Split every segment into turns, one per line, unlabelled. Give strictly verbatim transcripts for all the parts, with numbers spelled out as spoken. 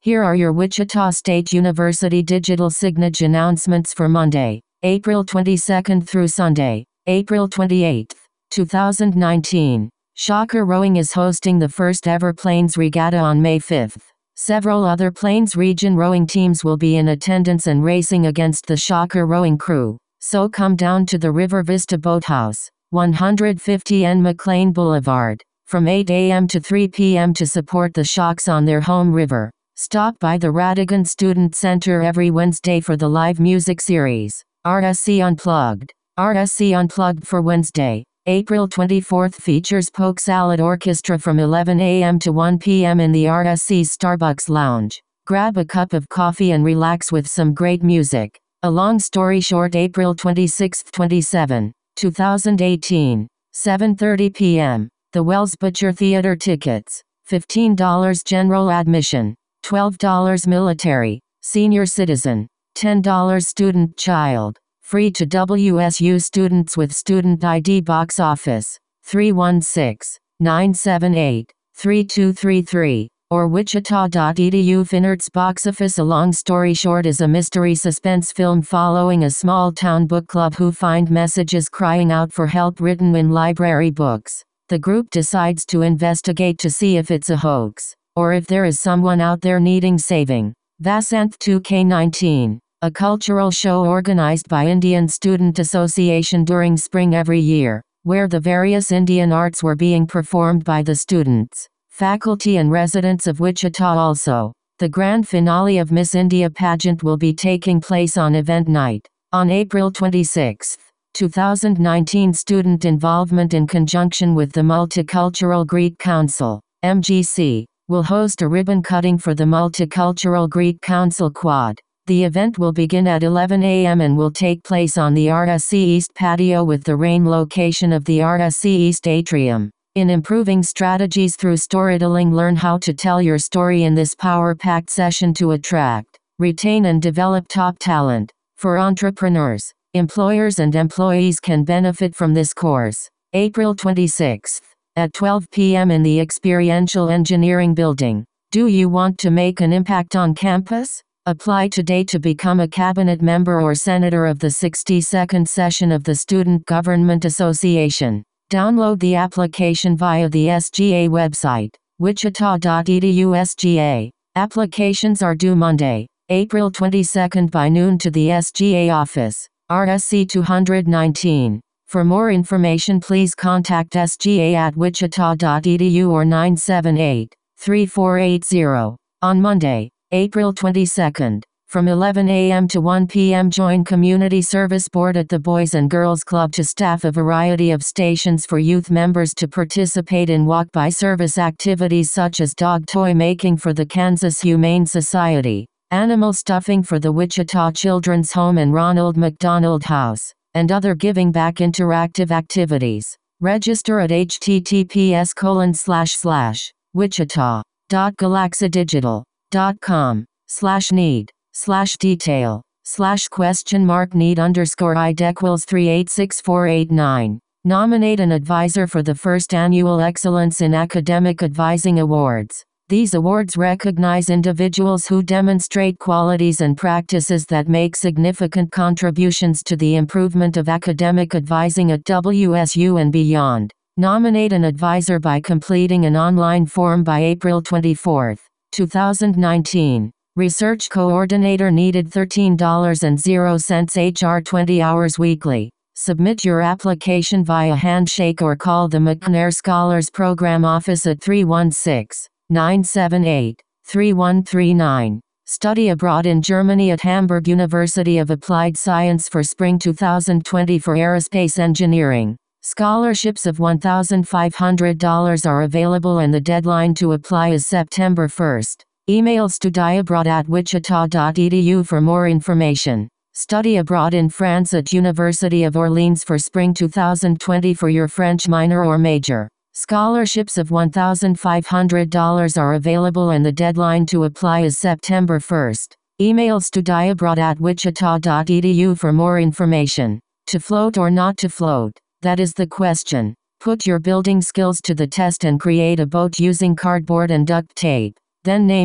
Here are your Wichita State University digital signage announcements for Monday, April twenty-second through Sunday, April twenty-eighth, two thousand nineteen. Shocker Rowing is hosting the first ever Plains Regatta on May fifth. Several other Plains region rowing teams will be in attendance and racing against the Shocker Rowing crew, so come down to the River Vista Boathouse, one fifty N McLean Boulevard, from eight a m to three p m to support the Shocks on their home river. Stop by the Radigan Student Center every Wednesday for the live music series, R S C Unplugged. R S C Unplugged for Wednesday, April twenty-fourth features Polk Salad Orchestra from eleven a m to one p m in the R S C's Starbucks Lounge. Grab a cup of coffee and relax with some great music. A long story short, April twenty-sixth to twenty-seventh, two thousand eighteen, seven thirty p m The Wells Butcher Theater tickets, fifteen dollars general admission, twelve dollars military, senior citizen, ten dollars student child. Free to W S U students with student I D. Box office, three one six, nine seven eight, three two three three, or wichita dot e d u. Finnert's Box Office. A Long Story Short is a mystery suspense film following a small-town book club who find messages crying out for help written in library books. The group decides to investigate to see if it's a hoax, or if there is someone out there needing saving. Vasanth two K nineteen. A cultural show organized by Indian Student Association during spring every year, where the various Indian arts were being performed by the students, faculty and residents of Wichita also. The grand finale of Miss India pageant will be taking place on event night, on April twenty-sixth, two thousand nineteen. Student involvement in conjunction with the Multicultural Greek Council, M G C, will host a ribbon cutting for the Multicultural Greek Council Quad. The event will begin at eleven a m and will take place on the R S C East patio with the rain location of the R S C East atrium. In improving strategies through storytelling, learn how to tell your story in this power-packed session to attract, retain and develop top talent. For entrepreneurs, employers and employees can benefit from this course. April twenty-sixth, at twelve p m in the Experiential Engineering Building. Do you want to make an impact on campus? Apply today to become a cabinet member or senator of the sixty-second session of the Student Government Association. Download the application via the S G A website, wichita dot e d u. S G A. Applications are due Monday, April twenty-second by noon to the S G A office, R S C two nineteen. For more information, please contact S G A at wichita dot e d u or nine seven eight, three four eight zero. On Monday, April twenty-second, from eleven a m to one p m join Community Service Board at the Boys and Girls Club to staff a variety of stations for youth members to participate in walk-by service activities such as dog toy making for the Kansas Humane Society, animal stuffing for the Wichita Children's Home and Ronald McDonald House, and other giving back interactive activities. Register at h t t p s colon slash slash wichita dot galaxadigital dot com slash need slash detail slash question mark need underscore idequils three eight six four eight nine. Nominate an advisor for the first annual Excellence in Academic Advising Awards. These awards recognize individuals who demonstrate qualities and practices that make significant contributions to the improvement of academic advising at W S U and beyond. Nominate an advisor by completing an online form by April twenty-fourth, two thousand nineteen. Research coordinator needed thirteen dollars and zero cents H R twenty hours weekly. Submit your application via handshake or call the McNair Scholars Program office at three one six, nine seven eight, three one three nine. Study abroad in Germany at Hamburg University of Applied Science for spring two thousand twenty for aerospace engineering. Scholarships of one thousand five hundred dollars are available and the deadline to apply is September first. Email studyabroad at wichita dot e d u for more information. Study abroad in France at University of Orleans for spring two thousand twenty for your French minor or major. Scholarships of one thousand five hundred dollars are available and the deadline to apply is September first. Email studyabroad at wichita dot e d u for more information. To float or not to float? That is the question. Put your building skills to the test and create a boat using cardboard and duct tape. Then name it.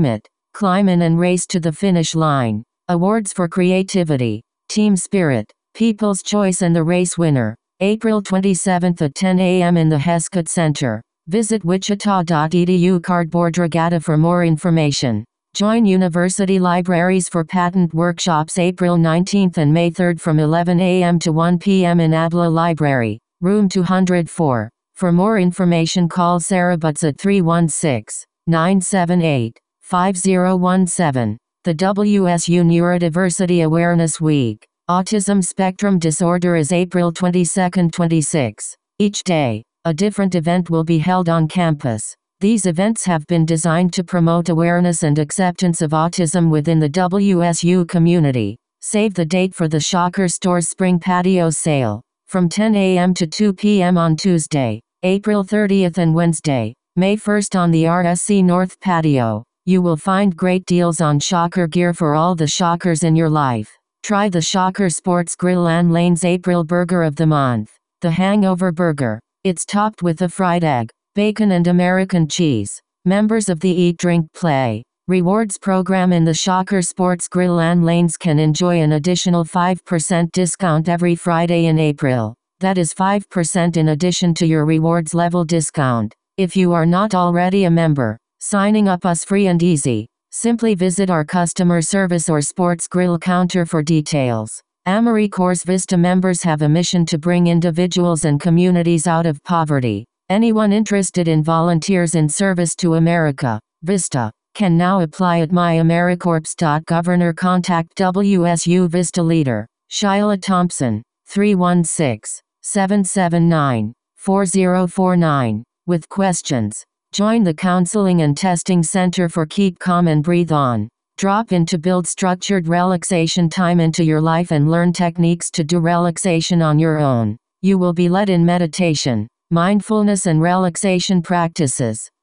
Climb in and race to the finish line. Awards for creativity, team spirit, people's choice and the race winner. April twenty-seventh at ten a m in the Heskett Center. Visit wichita dot e d u Cardboard Regatta for more information. Join university libraries for patent workshops April nineteenth and May third from eleven a m to one p m in Abla Library, room two hundred four. For more information call Sarah Butts at three one six, nine seven eight, five zero one seven. The W S U Neurodiversity Awareness Week. Autism Spectrum Disorder is April twenty-second to twenty-sixth. Each day, a different event will be held on campus. These events have been designed to promote awareness and acceptance of autism within the W S U community. Save the date for the Shocker Store's Spring Patio Sale, from ten a m to two p m on Tuesday, April thirtieth and Wednesday, May first on the R S C North Patio. You will find great deals on Shocker gear for all the Shockers in your life. Try the Shocker Sports Grill and Lane's April Burger of the Month, the Hangover Burger. It's topped with a fried egg, bacon and American cheese. Members of the Eat Drink Play Rewards program in the Shocker Sports Grill and Lanes can enjoy an additional five percent discount every Friday in April. That is five percent in addition to your rewards level discount. If you are not already a member, signing up is free and easy. Simply visit our customer service or sports grill counter for details. AmeriCorps Vista members have a mission to bring individuals and communities out of poverty. Anyone interested in volunteers in service to America, Vista, can now apply at my americorps dot gov or contact W S U Vista leader, Shyla Thompson, three one six, seven seven nine, four zero four nine, with questions. Join the Counseling and Testing Center for Keep Calm and Breathe On. Drop in to build structured relaxation time into your life and learn techniques to do relaxation on your own. You will be led in meditation, mindfulness and relaxation practices.